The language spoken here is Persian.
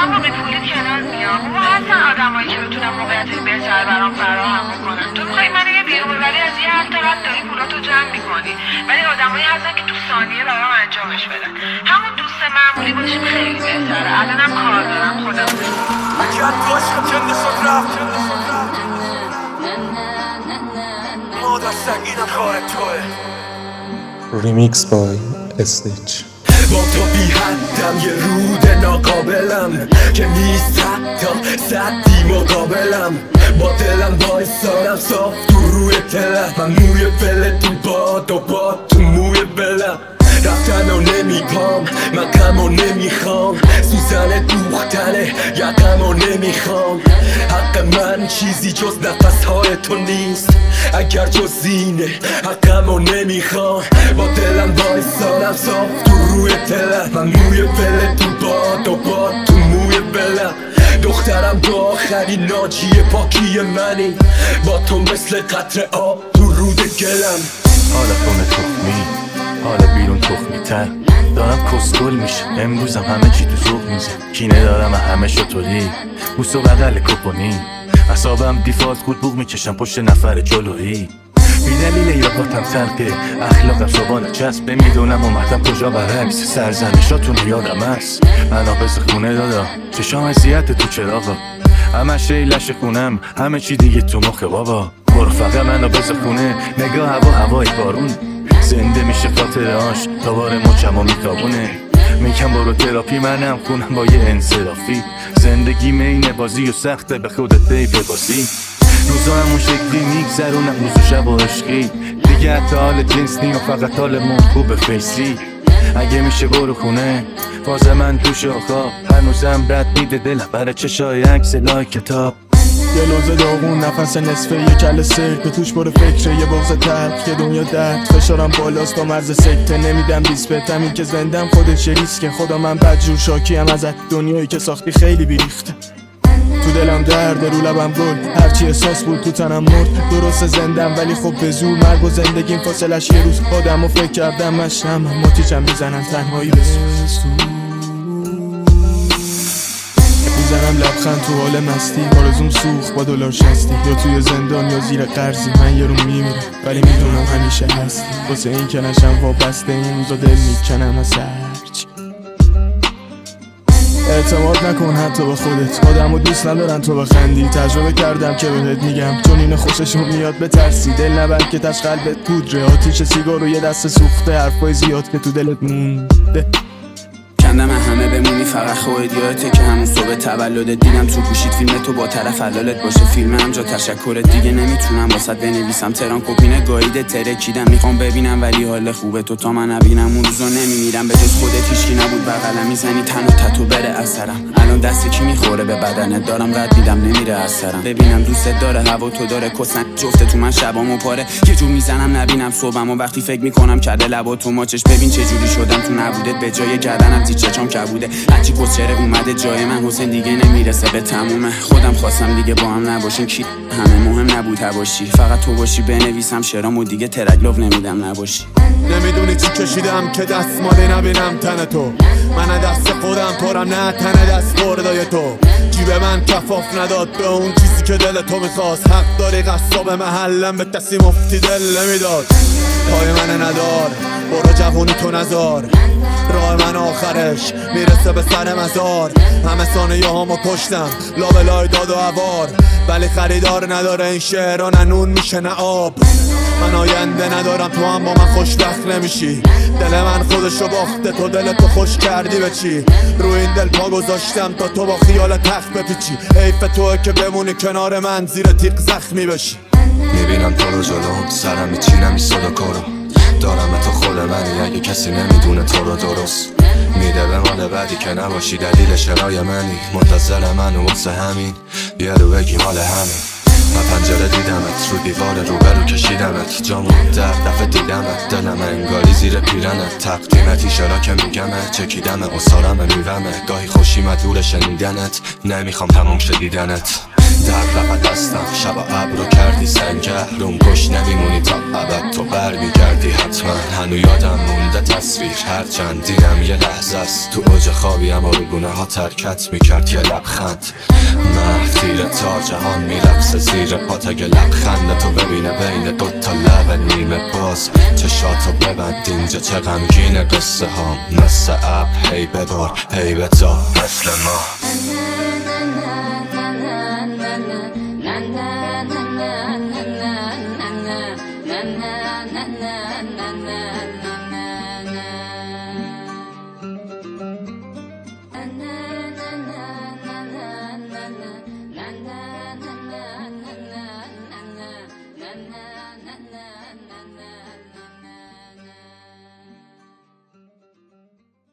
من با پولی کنار میام و هستن آدمایی که بتونن موقعیت بهتر برام فراهم بکنن. تو میخوای منو یه بیرون ببری از یه حد تا حد داری پولاتو جمع میکنی، ولی آدمایی هستن که تو ثانیه برام انجامش بدن. همون دوست معمولی باشیم خیلی بهتره. الانم کار دارم، خودم ریمیکس بای استیچ. با تو بی حدم یه رود ناقابلم که نیست حتی صدی مقابلم. با دلم بایستانم صاف تو روی تلم، من موی بله تو باد و باد تو موی بلم. رفتن و نمیپام، من غم و نمیخوام، سوزن دوختنه یقم و نمیخوام. حق من چیزی جز نفسهای تو نیست، اگر جز زینه حقم و نمیخوام. با دلم بایستانم صاف تو روی تلم، من موی بله تو باد و باد تو موی بلم. دخترم تو آخرین ناجی پاکی منی، با تو مثل قطره آب تو رود گلم. حالا خونه تخمی، حالا بیرون تخمی تر، دارم کسکل میشه امروزم همه چی تو ذوق میزه. کینه دارم همه شطوری بوس و بغل کپونی، اصابم دیفالت خود بوق میکشم پشت نفر جلویی. بی دلیل یاقاتم تلقه اخلاقم صبحانه چسبه، میدونم اومدم کجا برعکس سرزنشاتون یادم هست. من آبز خونه دادم چشام اذیت تو چراغا، همه شیلش خونم همه چی دیگه تو مخه بابا. برو فقط من آبز خونه نگاه هوای بارون، زنده میشه خاطرهاش دوباره مچم و میتابونه. میگم برو تراپی منم خونم با یه انصرافی، زندگی مینه بازی و سخته به خودت ببازی. روزا همون شکلی میگذرونم روز و شب و عشقی، دیگه حتی حال جنس نیم و فقط حال من خوب فیسی. اگه میشه برو خونه باز من تو شاخا، هنوزم رد میده دلم برای چشای عکس لای کتاب. یه لوزه داغون نفس نصفه یه کل سرک به توش برو فکره یه بغض ترک یه دنیا درد. فشارم بالاست تا مرز سکته نمیدم ریسپکت، همین که زندم خودش ریسکه. خدا من بدجور شاکی هم ازت، دنیایی که ساختی خیلی بیریخته. تو دلم درد رو لبم گل، هرچی احساس بود تو تنم مرد. درست زندم ولی خب به زور، مرگ و زندگیم فاصلش یه روز. آدم و فکر کردم مشنم ماتیچم میزنن تنهایی بسوز. میزنم لبخند تو حال مستی، آرزوم سوخت با دلار شستی. یا توی زندان یا زیر قرضی، من یه رو میمیرم ولی میدونم همیشه هستی. واسه این که نشم وابسته این روزا دل میکنم از هرچی. اعتماد نکن حتی به خودت، آدمو دوست ندارن تو بخندی. تجربه کردم که بهت میگم چون این خوششون میاد بترسی. دل نبند که تش قلبت پودره، آتیش سیگار و یه دست سوخته. حرفای زیاد که تو دلت مونده کندم همه بمونی فقط خودیاته که همون صبح تولدت دیدم تو گوشید فیلم تو با طرف حلالت باشه. فیلم هم جا تشکرت دیگه نمیتونم واسط بنویسم. تران کپینه گاییده ترکیدم میخوام ببینم ولی حال خوبه تو تا من نبینم اون روزا نمیمیرم. به جز خودت هیچکی نبود بغلم، میزنی تن و تتو بره اثرم. الان دست کی میخوره به بدنت، دارم رد میدم نمیره اثرم. ببینم دوستت داره هوا تو داره کسن جفته تو من شبامو پاره. یه جور میزنم نبینم صبحم و وقتی فکر میکنم کرده لبا تو ماچش. ببین چه جوری شدم تو نبودت، به جای گردنم چشام کبوده. هرچی کسچره اومده جای من، حسین دیگه نمیرسه به تمومه. خودم خواستم دیگه با هم نباشیم، کی همه مهم نبود باشی. فقط تو باشی بنویسم شعرامو دیگه ترک نمیدم نباشی. نمیدونی چی کشیدم که دستمالی نبینم تن تو. من دست خودم پرم نه تن دست خوردای تو. جیب من کفاف نداد به اون چیزی که دل تو میخواست. حق داری قصاب محلم به دستی مفتی دل نمیداد. پای من ندار برو جوونی تو نزار، راه من آخرش میرسه به سر مزار. همه ثانیه هامو کشتم لابلای داد و عوار، ولی خریدار نداره این شعرها، نه نون میشه نه آب. من آینده ندارم تو هم با من خوشبخت نمیشی. دل من خودشو باخته تو دل تو خوش کردی به چی؟ رو این دل پا گذاشتم تا تو با خیال تخت بپیچی. حیف توه که بمونی کنار من زیر تیغ زخمی بشی. میبینم تو رو جلوم سرم میچینم این صدا کارو، دارم تو خود منی اگه کسی نمیدونه تو رو درست. میده به مال بعدی که نباشی دلیل شرای منی. منتظر من و واسه همین یه رو بگی مال همین. من پنجره دیدمت رو دیوار روبرو کشیدمت، جامو در دفعه دیدمت دلم انگاری زیر پیرنت. تقدیمتی چرا که میگمت چکیدم اصارم میومه. گاهی خوشیمت دور شنیدنت، نمیخوام تموم شه دیدنت. در رفت دستم شب ابرو کردی سنگه، روم کش نمیمونی تا ابد تو بر میگردی. حتما هنو یادم مونده تصویر هرچند دیدم یه لحظه است تو اوج خوابیم و روبونه ها ترکت میکرد یه لبخند تیر تار جهان میرقصه زیر پات اگه لبخند تو ببینه بین دوتا لب نیمه باز چشاتو ببند اینجا چه غمگینه قصه ها مثل اب هی ببار هی بتا مثل ما